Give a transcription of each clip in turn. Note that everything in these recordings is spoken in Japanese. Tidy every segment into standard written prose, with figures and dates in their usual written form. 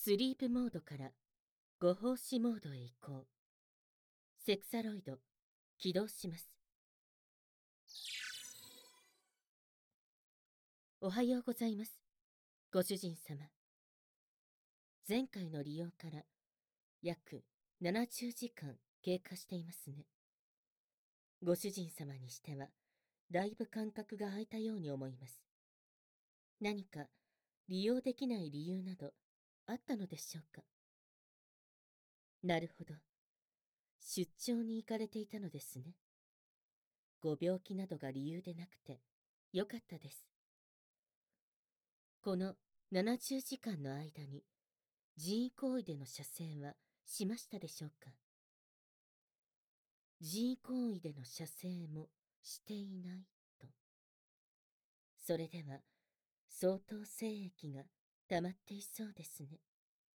スリープモードからご奉仕モードへ移行。セクサロイド起動します。おはようございます、ご主人様。前回の利用から約70時間経過していますね。ご主人様にしてはだいぶ間隔が空いたように思います。何か利用できない理由などあったのでしょうか。なるほど。出張に行かれていたのですね。ご病気などが理由でなくてよかったです。この70時間の間に人為行為での射精はしましたでしょうか。人為行為での射精もしていないと。それでは相当精液が溜まっていそうですね。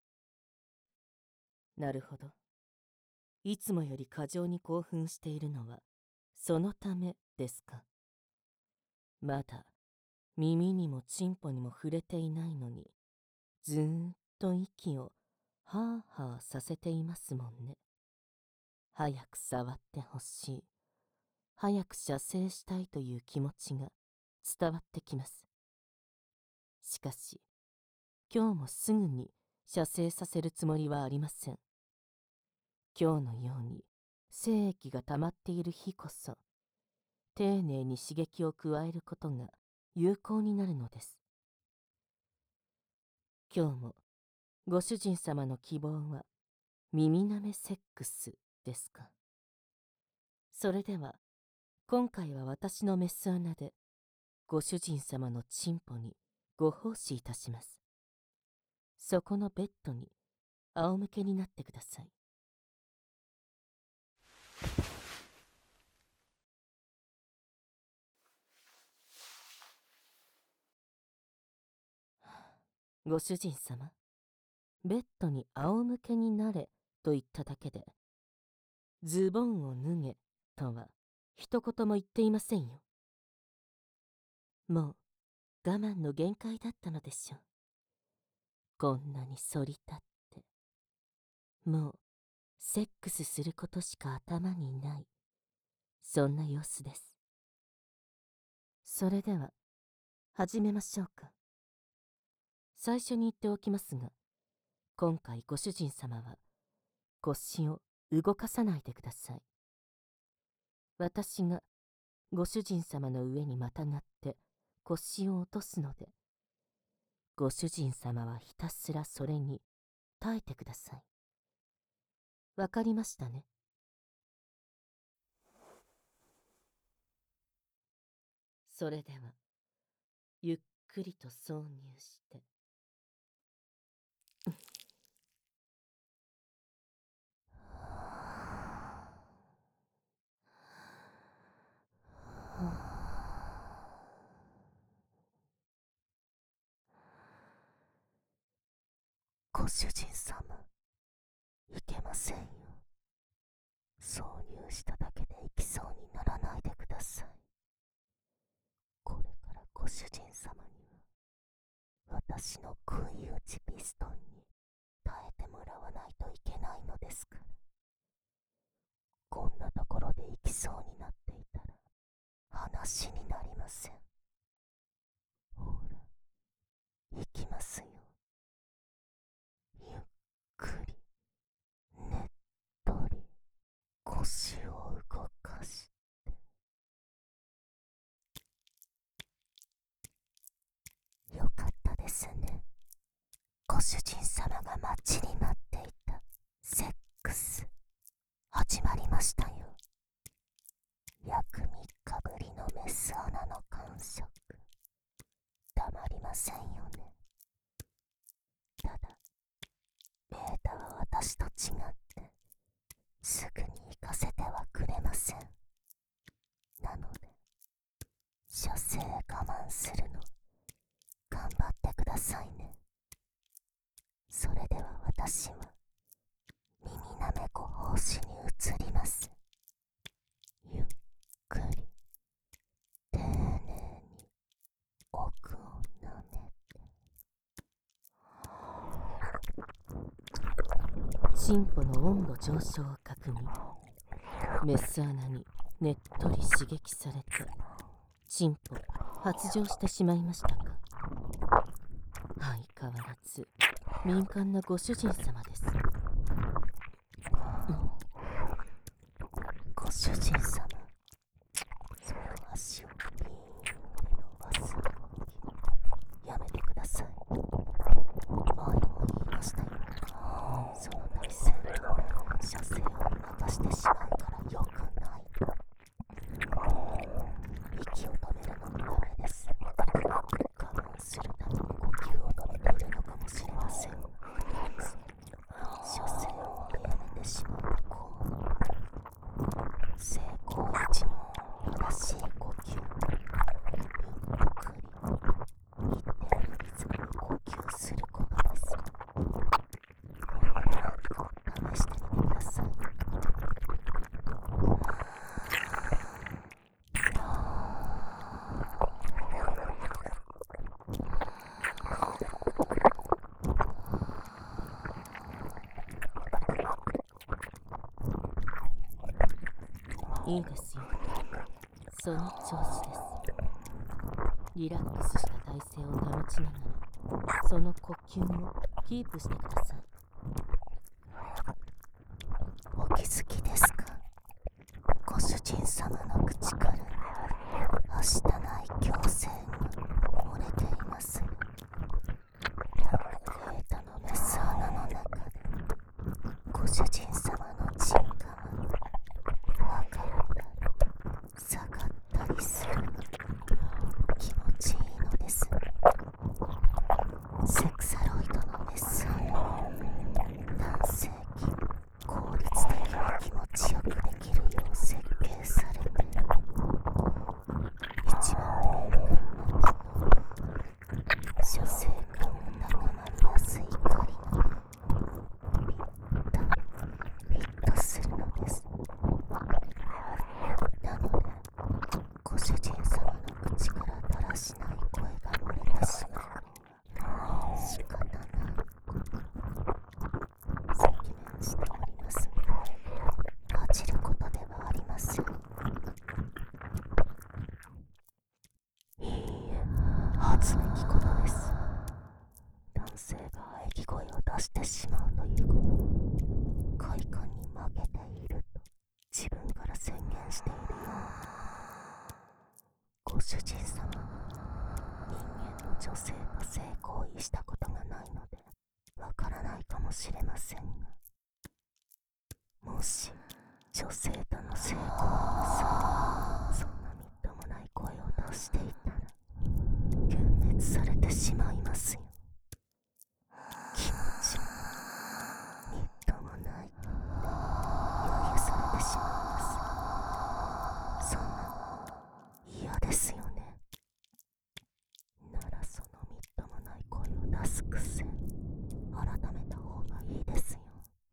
なるほど。いつもより過剰に興奮しているのはそのためですか。まだ耳にもチンポにも触れていないのにずーっと息をはあはあさせていますもんね。早く触ってほしい、早く射精したいという気持ちが伝わってきます。しかし今日もすぐに射精させるつもりはありません。今日のように精液が溜まっている日こそ丁寧に刺激を加えることが有効になるのです。今日もご主人様の希望は耳なめセックスですか。それでは今回は私のメス穴でご主人様のチンポにご奉仕いたします。そこのベッドに仰向けになってください。ご主人様、ベッドに仰向けになれと言っただけで、ズボンを脱げとは一言も言っていませんよ。もう我慢の限界だったのでしょう。こんなに反り立って、もうセックスすることしか頭にない、そんな様子です。それでは始めましょうか。最初に言っておきますが、今回ご主人様は腰を動かさないでください。私がご主人様の上にまたがって腰を落とすので、ご主人様はひたすらそれに耐えてください。わかりましたね。それではゆっくりと挿入してご主人様、いけませんよ。挿入しただけでいきそうにならないでください。これからご主人様には私の杭打ちピストンに耐えてもらわないといけないのですから。こんなところでいきそうになっていたら話になりません。ほら、行きますよ。ゆっくり、ねっとり、腰を動かして。よかったですね。ご主人様が待ちに待っていたセックス、始まりましたよ。約3日ぶりのメス穴の感触、たまりませんよね。ただ、ベータは私と違ってすぐに行かせてはくれません。なので射精我慢するの頑張ってくださいね。それでは私は耳なめご奉仕に移ります。ゆっくり丁寧に奥を舐めて。 チンポの温度上昇を確認。メス穴にねっとり刺激されてチンポ発情してしまいましたか。相変わらず敏感なご主人様です。 ご主人様、その足をピーンって伸ばす動きやめてください。前も言いましたよ。その体勢と射精を流してしまうから良くない。息を止めるのもダメです。我慢するために呼吸を止めているのかもしれません。射精をやめてしまうと性行為時の正しい呼吸、ゆっくり一定のリズムに呼吸することです。試してみてください。 いいですよ。その調子です。リラックスした体勢を保ちながらその呼吸をキープしてください。 お気づきですか？ご主人様の口からはしたない強制が漏れています。データのメス穴の中でご主人様のチンカマが上がったり下がったりするの気持ちいいのです。セクサロイドのメス穴、男性器効率的に気持ちよくできるよう設計されている。一番敏感な射精感が高まりやすい狩りのフィットするのです。なのでご主人様の口からだらしない声が漏れてしまうのは仕方ないこと赤面しておりますが、恥じることではありません。いいえ、恥ずべきことです。男性が喘ぎ声を出してしまうということ、快感に負けていると自分から宣言しているような。ご主人様、人間の女性が性行為したことがないのでわからないかもしれませんが、もし女性との性行為の際そんなみっともない声を出していたら幻滅されてしまいますよ。気持ちみっともないって揶揄されてしまいます。そんな嫌ですよね。ならそのみっともない声を出す癖改めた方がいいですよ。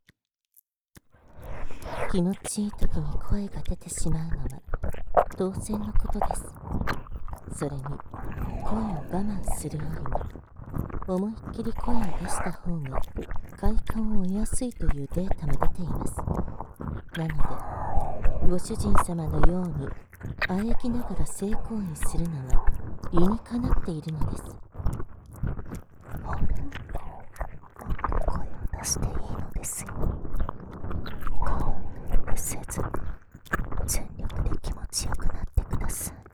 気持ちいい時に声が出てしまうのは当然のことです。それに声を我慢するよりも思いっきり声を出した方が快感を得やすいというデータも出ています。なのでご主人様のように喘ぎながら性行為するのは理にかなっているのです。 ほら、声を出していいのですよ。我慢せず全力で気持ちよくなってください。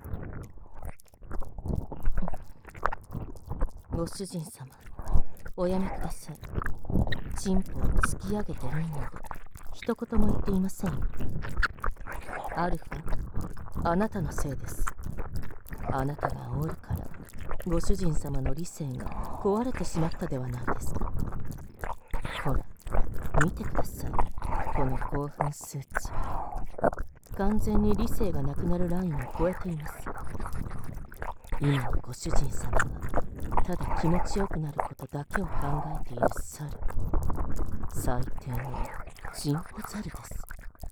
ご主人様、おやめください。チンポを突き上げていいので一言も言っていませんよ。アルファ、あなたのせいです。あなたが煽るからご主人様の理性が壊れてしまったではないですか。ほら、見てください。この興奮数値、完全に理性がなくなるラインを超えています。今のご主人様はただ気持ちよくなることだけを考えている猿、最低のチンポ猿です。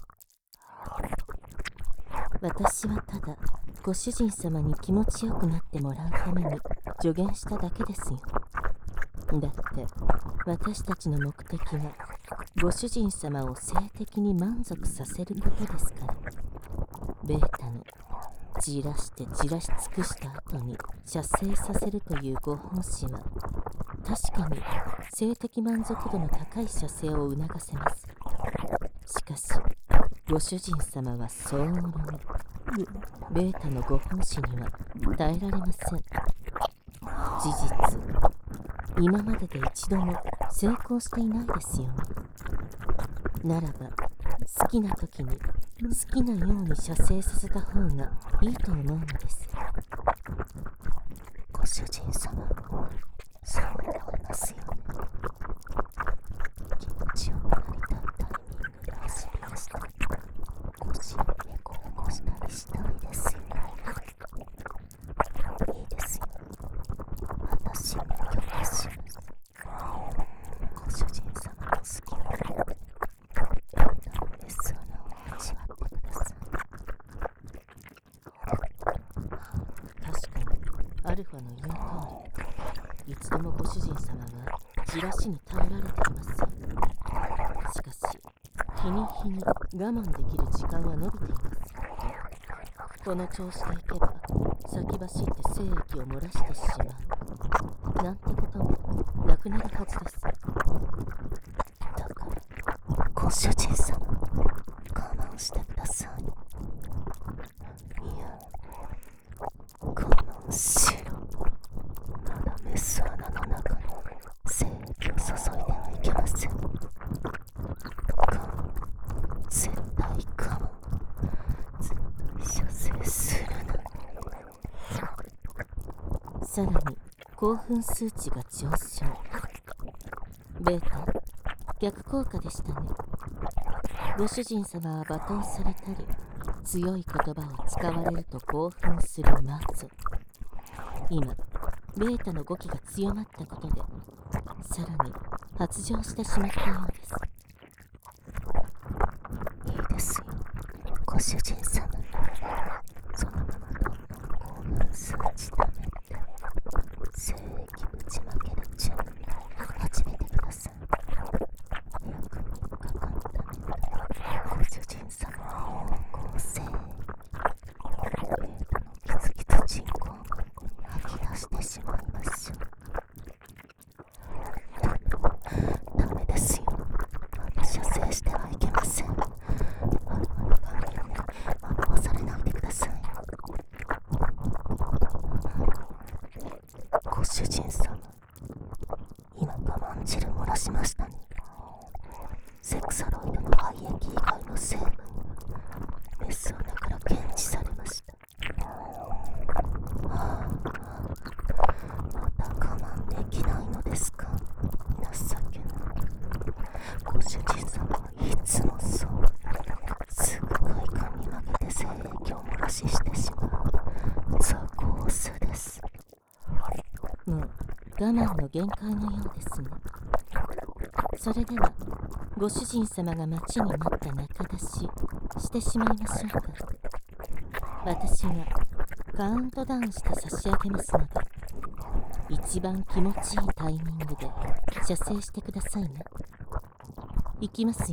私はただご主人様に気持ちよくなってもらうために助言しただけですよ。 だって私たちの目的はご主人様を性的に満足させることですから。ベータのじらしてじらし尽くした後に射精させるというご奉仕は確かに性的満足度の高い射精を促せます。しかしご主人様は早漏ベータのご奉仕には耐えられません。事実今までで一度も成功していないですよね。ならば好きな時に好きなように射精させた方がいいと思うのです。 ご主人様、そうでありますよね。気持ちよくなりたいタイミングで走り出したり、腰を猫起こしたりしたいですよね。いいですよ。私も許可します。ご主人様の好きなようにベータのメス穴を味わってください。 確かにアルファの言う通り、いつでもご主人様はじらしに耐えられていません。しかし日に日に我慢できる時間は伸びています。この調子でいけば先走って精液を漏らしてしまうなんてこともなくなるはずです。 だからご主人様、我慢してください。いや、我慢しろ。まだメス穴の中に精液を注いではいけません。絶対我慢。絶対射精するな。 さらに興奮数値が上昇。ベータ、逆効果でしたね。ご主人様は罵倒されたり強い言葉を使われると興奮するマゾ。今ベータの語気が強まったことでさらに発情してしまったようです。 いいですよ、ご主人様。そのままどんどん興奮数値ためて精液ぶちまける準備始めてください。約3日間ためたご主人様の濃厚精液、ベータのキツキツ人工マンコに吐き出してしまいましょう。ダメですよ。まだ射精してはいけません。アルファの番組に惑わされないでください。ご主人様、今我慢汁漏らしましたね。セクサロイドの廃液以外の成分がメス穴から検知されました。また我慢できないのですか。情けない。ご主人様はいつもそう。すぐ快感に負けて精液を漏らししてしまうザコースです。 もう我慢の限界のようですね。それではご主人様が待ちに待った中出ししてしまいましょうか。私がカウントダウンして差し上げますので一番気持ちいいタイミングで射精してくださいね。いきますよ。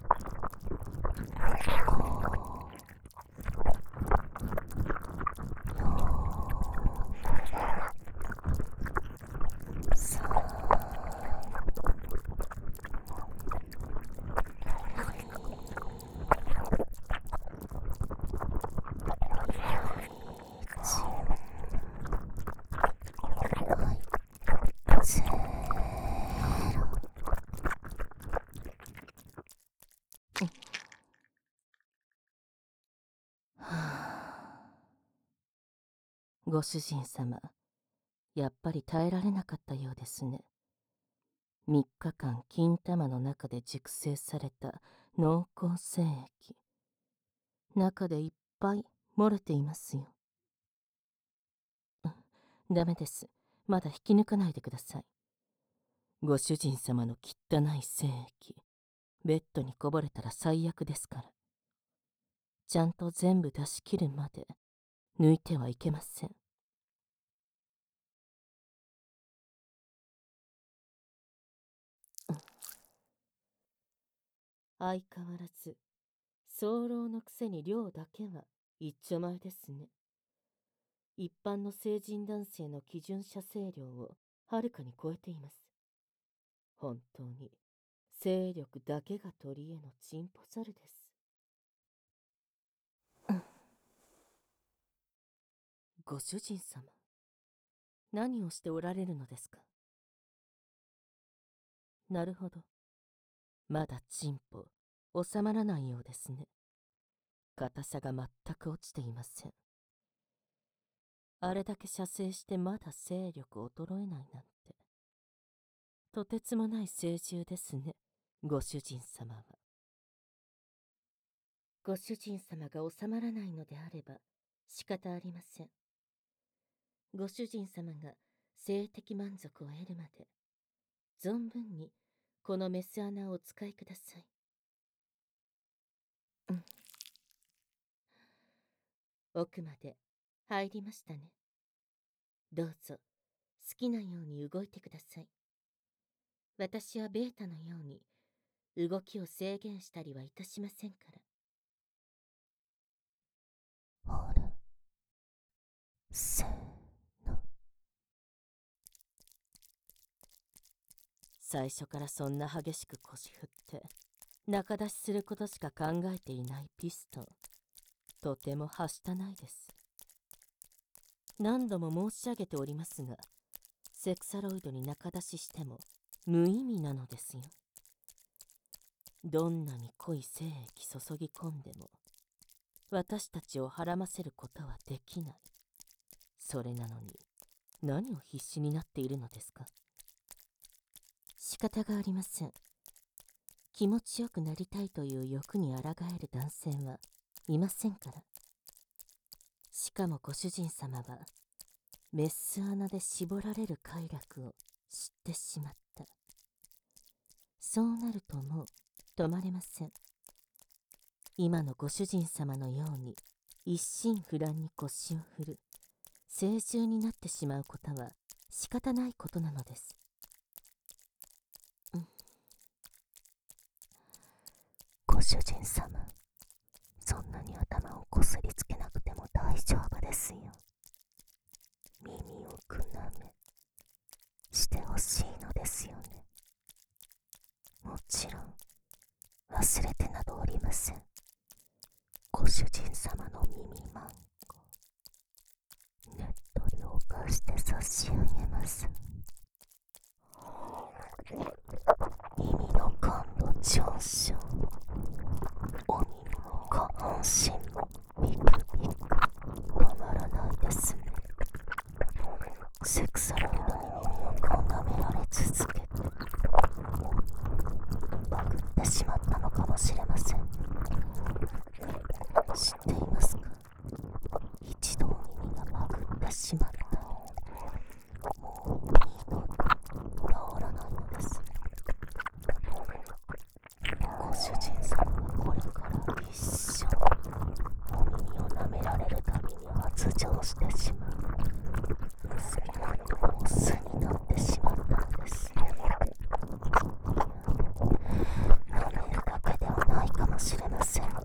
ご主人様、やっぱり耐えられなかったようですね。3日間金玉の中で熟成された濃厚精液。中でいっぱい漏れていますよ。ダメです。まだ引き抜かないでください。ご主人様の汚い精液、ベッドにこぼれたら最悪ですから。ちゃんと全部出し切るまで抜いてはいけません。 相変わらず、早漏のくせに量だけは一丁前ですね。一般の成人男性の基準射精量をはるかに超えています。本当に、精力だけが取り柄のチンポ猿です。ご主人様、何をしておられるのですか？なるほど。まだチンポ、収まらないようですね。硬さが全く落ちていません。あれだけ射精してまだ精力衰えないなんて。とてつもない成獣ですね、ご主人様は。ご主人様が収まらないのであれば仕方ありません。ご主人様が性的満足を得るまで、存分にこのメス穴をお使いください。奥まで入りましたね。どうぞ好きなように動いてください。私はベータのように動きを制限したりはいたしませんから。 ほら、せーの。 最初からそんな激しく腰振って中出しすることしか考えていないピストン、とてもはしたないです。何度も申し上げておりますが、セクサロイドに中出ししても無意味なのですよ。どんなに濃い精液注ぎ込んでも私たちをはらませることはできない。それなのに何を必死になっているのですか？仕方がありません。気持ちよくなりたいという欲に抗える男性はいませんから。しかもご主人様はメス穴で絞られる快楽を知ってしまった。そうなるともう止まれません。今のご主人様のように一心不乱に腰を振る成獣になってしまうことは仕方ないことなのです。 ご主人様、そんなに頭をこすりつけなくても大丈夫ですよ。耳をくなめしてほしいのですよね。もちろん忘れてなどおりません。ご主人様の耳マンコ、ねっとり犯して差し上げます。耳の感度上昇、お耳も下半身もビクビク止まらないですね。セクサロイドに耳をこう舐められ続けてバグってしまったのかもしれませんね。知っていますか？一度耳がバグってしまったらもう二度と治らないのです。ご主人様はこれから一生お耳を舐められるたびに発情してしまうオスになってしまったのです。舐めるだけではないかもしれません。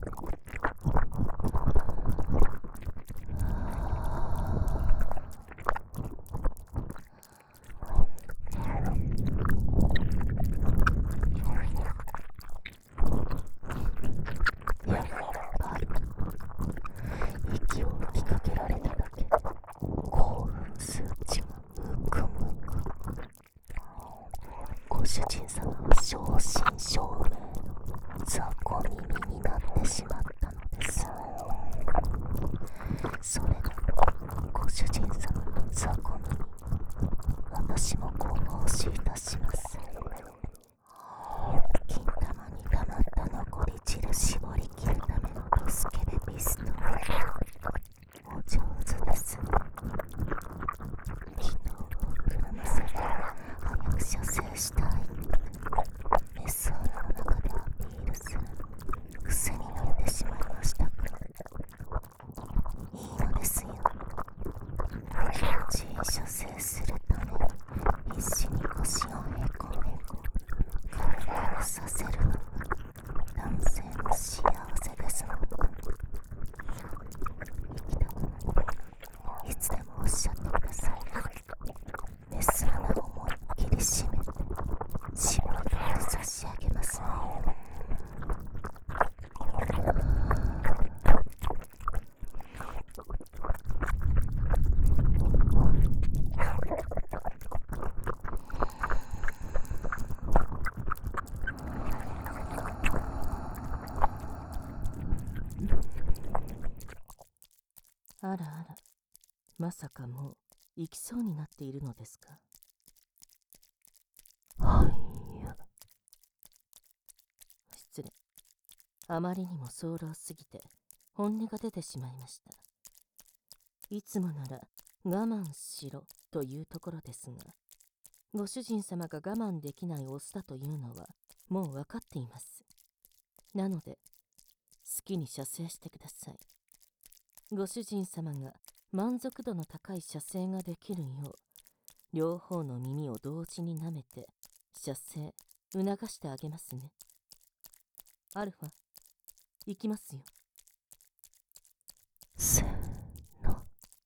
息を吹きかけられただけで興奮数値がムクムク。ご主人様は正真正銘の雑魚耳になってしまったのです。それでご主人様の雑魚耳、私もご奉仕いたします。金玉に溜まった残り汁絞り切るためのドスケベピストル、お上手ですね。機能を膨らませて早く射精したいメス穴の中でアピールする癖になってしまいましたか？いいのですよ。気持ちいい射精するために必死に腰をへこんでまさかもう行きそうになっているのですか？ はいや。 失礼。あまりにも早漏すぎて本音が出てしまいました。いつもなら我慢しろというところですが、ご主人様が我慢できないオスだというのはもう分かっています。なので好きに射精してください。ご主人様が満足度の高い射精ができるよう、両方の耳を同時に舐めて射精促してあげますね。アルファ、行きますよ。 せーの。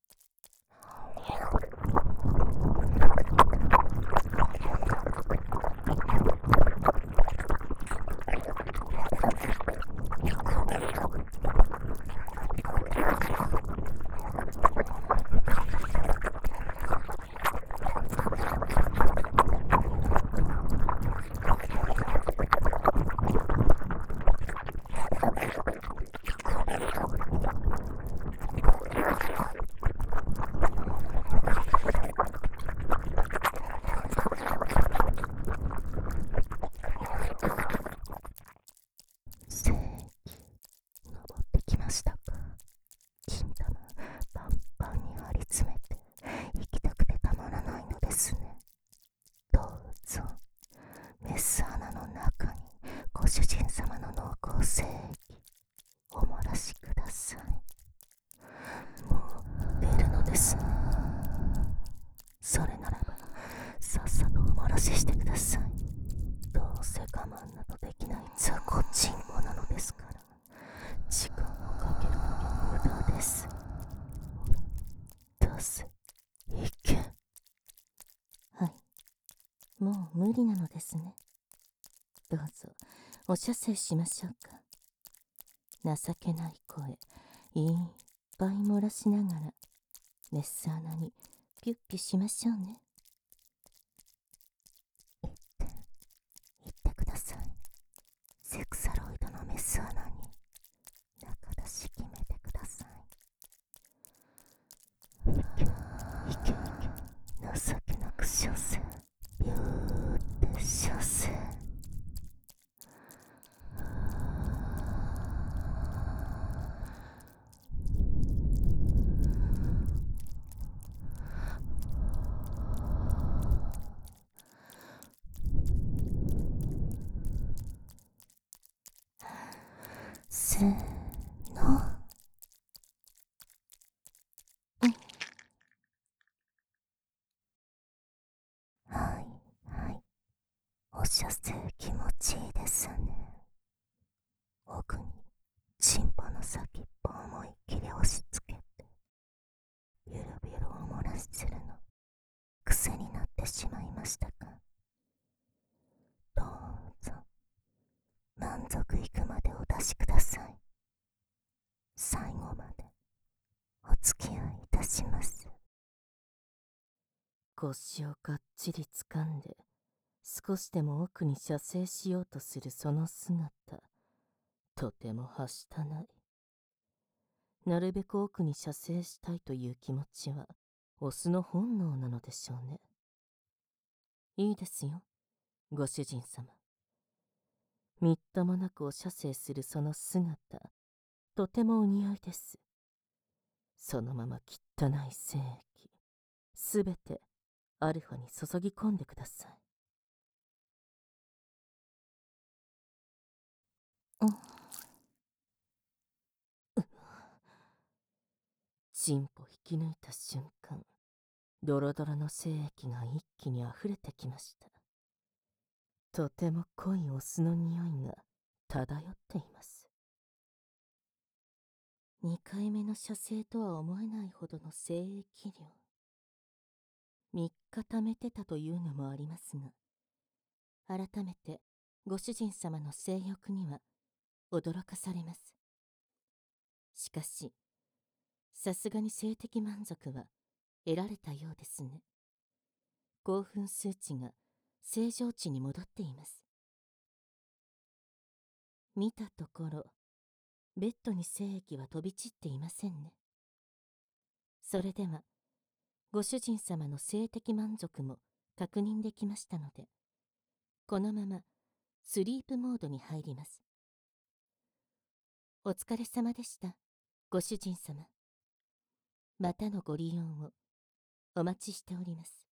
正規、登ってきましたか？金玉パンパンに張り詰めて行きたくてたまらないのですね。どうぞ、メス穴の中にご主人様の濃厚精液お漏らしください。もう出るのですね。それならばさっさとお漏らししてください。どうせ我慢などできない雑魚チンポなのですから、時間をかけるだけの無駄です。出せ、行け。 はい、もう無理なのですね。どうぞお射精しましょうか。情けない声いっぱい漏らしながらメス穴にピュッピュしましょうね。 行ってください。セクサロイドのメス穴に中出し決めてください。行け、行け、情けなく射精、ビューって射精。せーの。はいはい、お射精気持ちいいですね。奥にチンポの先っぽを思いっきり押し付けてゆるゆるを漏らしするの癖になってしまいましたか？どうぞ満足いくまでお出しください。最後までお付き合いいたします。 腰をがっちり掴んで少しでも奥に射精しようとするその姿、とてもはしたない。なるべく奥に射精したいという気持ちはオスの本能なのでしょうね。いいですよ、ご主人様。みっともなくお射精するその姿、とてもお似合いです。そのまま汚い精液、すべてアルファに注ぎ込んでください。チンポ引き抜いた瞬間、ドロドロの精液が一気に溢れてきました。とても濃いオスの匂いが漂っています。2回目の射精とは思えないほどの精液量。3日貯めてたというのもありますが、改めてご主人様の性欲には驚かされます。しかし、さすがに性的満足は得られたようですね。興奮数値が正常値に戻っています。見たところ、ベッドに精液は飛び散っていませんね。それではご主人様の性的満足も確認できましたので、このままスリープモードに入ります。お疲れ様でした、ご主人様。またのご利用をお待ちしております。